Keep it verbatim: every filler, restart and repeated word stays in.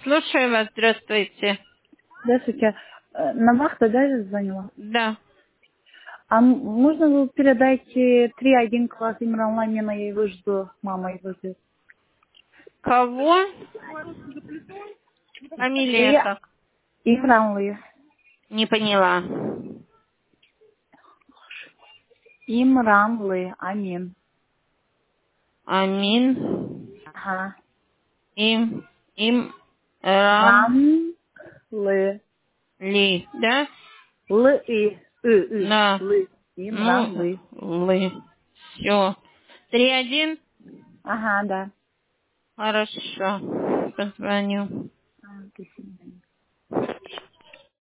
Слушаю вас, здравствуйте. Здравствуйте. Э, На вахту, да, я звонила? Да. А м- можно вы передайте три один класс Имран Ламина, я его жду, мама его ждет. Кого? Фамилия И как? Имран Лы. Не поняла. Имран Лы, Амин. Амин. Ага. Им. Им. Рам. Ран Лы. Ли. Да? Лы и. И, и. На. Лы. Имран Ну, Лы. лы. Все. Три один? Ага, да. Хорошо. Позвоню. А, ты сильная.